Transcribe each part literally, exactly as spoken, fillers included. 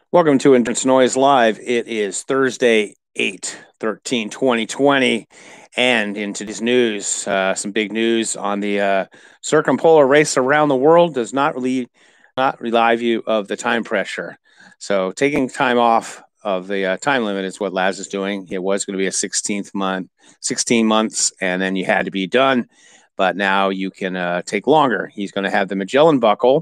Welcome to Endurance Noise Live. It is Thursday, eight thirteen twenty twenty. And in today's news, uh, some big news on the uh, circumpolar race around the world does not relieve, not relieve you of the time pressure. So taking time off of the uh, time limit is what Laz is doing. It was going to be a sixteenth month, sixteen months, and then you had to be done. But now you can uh, take longer. He's going to have the Magellan buckle.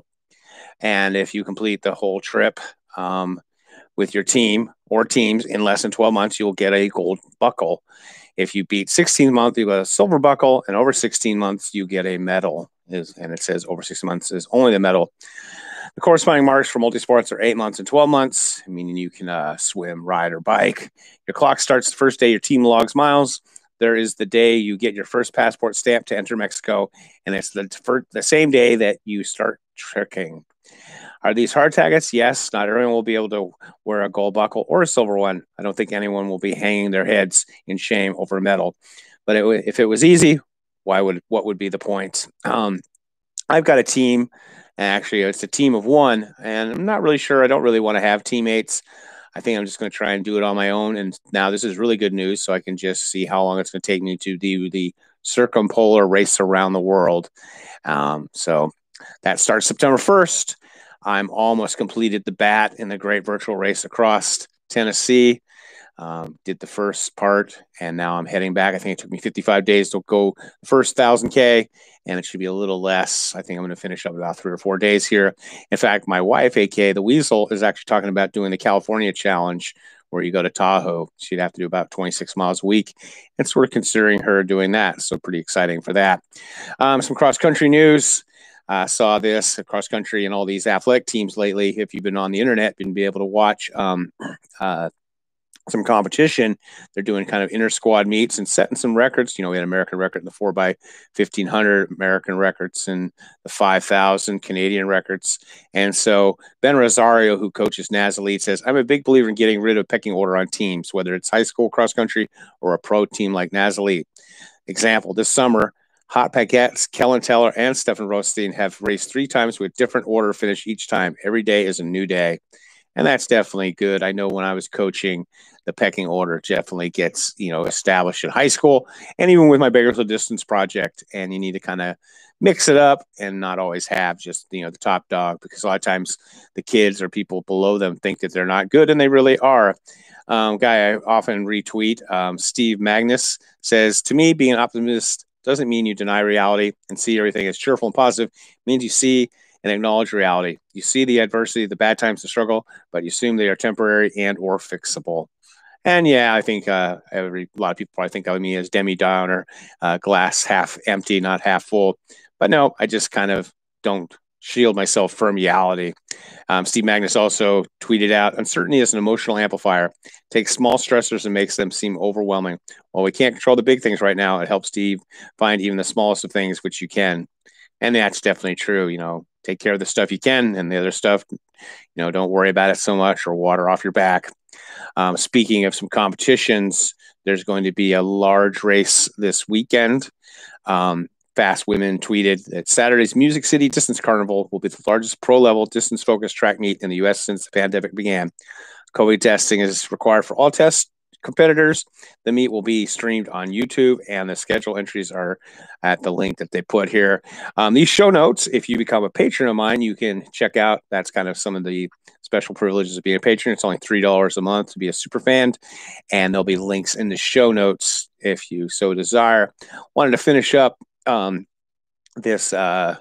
And if you complete the whole trip, um, with your team or teams in less than twelve months, you'll get a gold buckle. If you beat sixteen months, you get a silver buckle, and over sixteen months, you get a medal. Is and it says over sixteen months is only the medal. The corresponding marks for multisports are eight months and twelve months, meaning you can uh, swim, ride, or bike. Your clock starts the first day your team logs miles. There is the day you get your first passport stamp to enter Mexico, and it's the, first, the same day that you start trekking. Are these hard targets? Yes. Not everyone will be able to wear a gold buckle or a silver one. I don't think anyone will be hanging their heads in shame over a medal. But it, if it was easy, why would what would be the point? Um, I've got a team. Actually, it's a team of one, and I'm not really sure. I don't really want to have teammates. I think I'm just going to try and do it on my own. And now this is really good news, so I can just see how long it's going to take me to do the circumpolar race around the world. Um, so that starts September first. I'm almost completed the B A T in the Great Virtual Race across Tennessee. Um, did the first part, and now I'm heading back. I think it took me fifty-five days to go the first one thousand K, and it should be a little less. I think I'm going to finish up about three or four days here. In fact, my wife, A K A the Weasel, is actually talking about doing the California Challenge, where you go to Tahoe. She'd have to do about twenty-six miles a week, and so we're considering her doing that. So pretty exciting for that. Um, some cross-country news. I uh, saw this cross country and all these athletic teams lately. If you've been on the internet, been be able to watch um, uh, some competition. They're doing kind of inter squad meets and setting some records. You know, we had an American record in the four by fifteen hundred, American records in the five thousand, Canadian records. And so Ben Rosario, who coaches Naz Elite, says, I'm a big believer in getting rid of pecking order on teams, whether it's high school cross country or a pro team like Naz Elite. Example, this summer, Hot Paquettes, Kellen Teller, and Stefan Rothstein have raced three times with different order finish each time. Every day is a new day. And that's definitely good. I know when I was coaching, the pecking order definitely gets, you know, established in high schoal and even with my Bakersfield Distance project. And you need to kind of mix it up and not always have just, you know, the top dog, because a lot of times the kids or people below them think that they're not good, and they really are. Um, guy I often retweet, um, Steve Magnus, says, to me, being an optimist doesn't mean you deny reality and see everything as cheerful and positive. It means you see and acknowledge reality. You see the adversity, the bad times, the struggle, but you assume they are temporary and or fixable. And yeah, I think uh, every a lot of people probably think of me as Demi Downer, uh, glass half empty, not half full. But no, I just kind of don't shield myself from reality. Um, Steve Magnus also tweeted out, uncertainty is an emotional amplifier. Takes small stressors and makes them seem overwhelming. While we can't control the big things right now, it helps Steve find even the smallest of things which you can. And that's definitely true. You know, take care of the stuff you can, and the other stuff, you know, don't worry about it so much, or water off your back. Um, speaking of some competitions, there's going to be a large race this weekend. Um, Fast Women tweeted that Saturday's Music City Distance Carnival will be the largest pro-level distance-focused track meet in the U S since the pandemic began. COVID testing is required for all test competitors. The meet will be streamed on YouTube, and the schedule entries are at the link that they put here. Um, these show notes, if you become a patron of mine, you can check out. That's kind of some of the special privileges of being a patron. It's only three dollars a month to be a super fan, and there'll be links in the show notes if you so desire. Wanted to finish up um, this uh,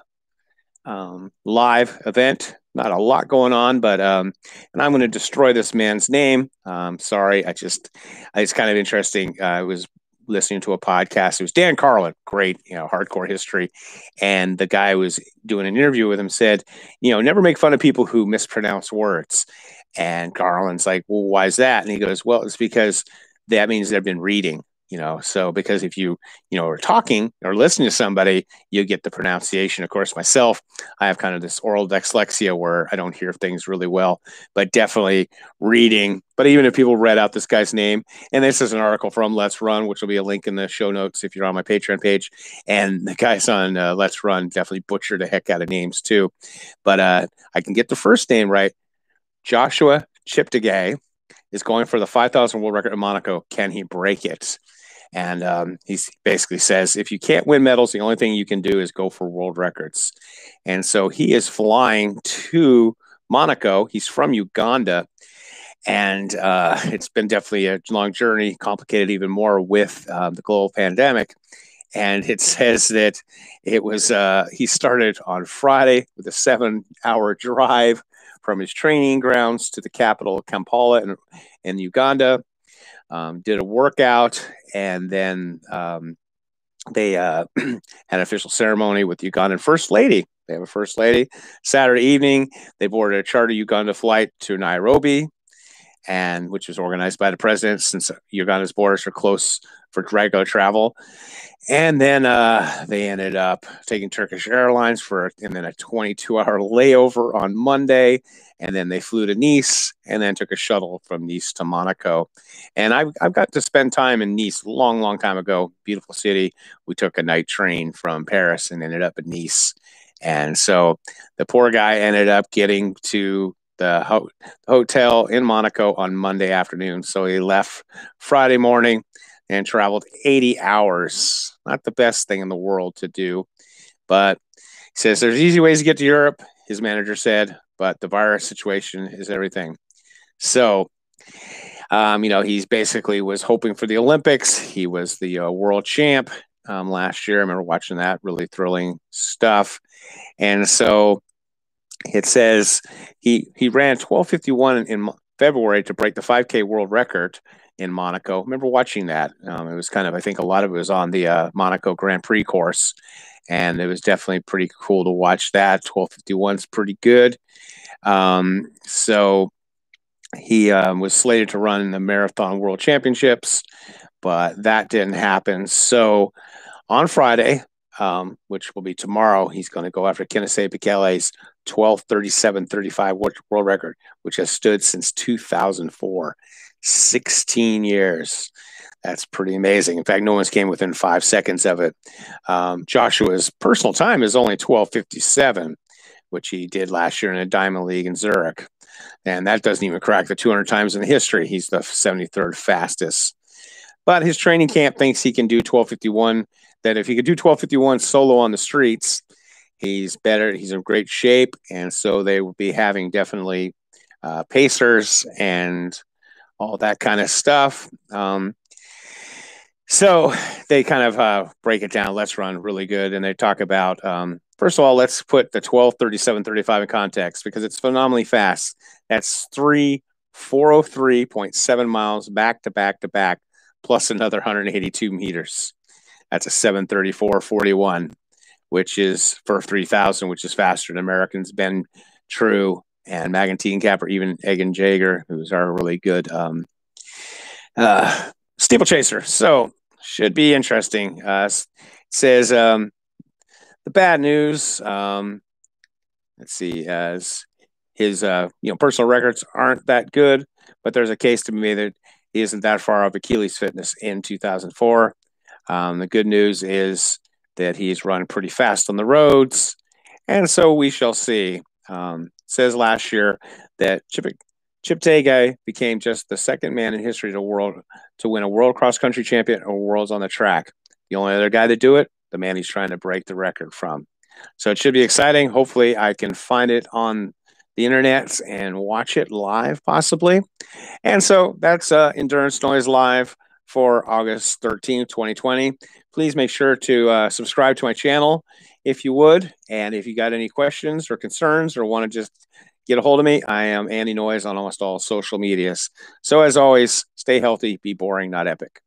um, live event. Not a lot going on, but um, and I'm going to destroy this man's name. Um, sorry, I just it's kind of interesting. Uh, I was listening to a podcast. It was Dan Carlin, great, you know, hardcore history, and the guy was doing an interview with him. Said, you know, never make fun of people who mispronounce words. And Carlin's like, well, why is that? And he goes, well, it's because that means they've been reading. You know, so because if you, you know, are talking or listening to somebody, you get the pronunciation. Of course, myself, I have kind of this oral dyslexia where I don't hear things really well, but definitely reading. But even if people read out this guy's name, and this is an article from Let's Run, which will be a link in the show notes if you're on my Patreon page. And the guys on uh, Let's Run definitely butchered the heck out of names too. But uh, I can get the first name right. Joshua Cheptegei is going for the five thousand world record in Monaco. Can he break it? And um, he basically says, if you can't win medals, the only thing you can do is go for world records. And so he is flying to Monaco. He's from Uganda. And uh, it's been definitely a long journey, complicated even more with uh, the global pandemic. And it says that it was, uh, he started on Friday with a seven hour drive from his training grounds to the capital, Kampala, in, in Uganda. Um, did a workout, and then um, they uh, had an official ceremony with the Ugandan First Lady. They have a First Lady. Saturday evening, they boarded a charter Uganda flight to Nairobi, and which was organized by the president, since Uganda's borders are close for regular travel. And then uh, they ended up taking Turkish Airlines for and then a twenty-two hour layover on Monday. And then they flew to Nice and then took a shuttle from Nice to Monaco. And I've, I've got to spend time in Nice a long, long time ago. Beautiful city. We took a night train from Paris and ended up in Nice. And so the poor guy ended up getting to the ho- hotel in Monaco on Monday afternoon. So he left Friday morning and traveled eighty hours. Not the best thing in the world to do. But he says there's easy ways to get to Europe, his manager said, but the virus situation is everything. So, um, you know, he's basically was hoping for the Olympics. He was the uh, world champ um, last year. I remember watching that, really thrilling stuff. And so it says he he ran twelve fifty-one in, in February to break the five K world record in Monaco. I remember watching that. Um, it was kind of, I think a lot of it was on the uh, Monaco Grand Prix course. And it was definitely pretty cool to watch that. twelve fifty-one is pretty good. Um, so he um, was slated to run the Marathon World Championships, but that didn't happen. So on Friday, um, which will be tomorrow, he's going to go after Kenesey Bekele's twelve thirty-seven thirty-five world record, which has stood since two thousand four, sixteen years. That's pretty amazing. In fact, no one's came within five seconds of it. Um, Joshua's personal time is only twelve fifty-seven, which he did last year in a Diamond League in Zurich. And that doesn't even crack the two hundred times in history. He's the seventy-third fastest. But his training camp thinks he can do twelve fifty-one, that if he could do twelve fifty-one solo on the streets, he's better. He's in great shape. And so they will be having definitely uh, pacers and all that kind of stuff. Um, So they kind of uh, break it down. Let's Run really good. And they talk about, um, first of all, let's put the twelve thirty-seven thirty-five in context because it's phenomenally fast. That's three four oh three point seven miles back to back to back, plus another one hundred eighty-two meters. That's a seven thirty-four forty-one, which is for three thousand, which is faster than Americans Ben True and Megan Teencap, or even Egan Jager, who's our really good um, uh, steeplechaser. So should be interesting. Uh, it says um, the bad news. Um, let's see, as his uh, you know personal records aren't that good, but there's a case to be made that he isn't that far off Achilles' fitness in two thousand four. Um, the good news is that he's run pretty fast on the roads, and so we shall see. Um, says last year that Chip Cheptegei became just the second man in history to world to win a world cross country champion or worlds on the track. The only other guy to do it, the man he's trying to break the record from. So it should be exciting. Hopefully I can find it on the internet and watch it live possibly. And so that's uh, Endurance Noise Live for August thirteenth, twenty twenty. Please make sure to uh, subscribe to my channel if you would. And if you got any questions or concerns or want to just get a hold of me, I am Andy Noise on almost all social medias. So as always, stay healthy, be boring, not epic.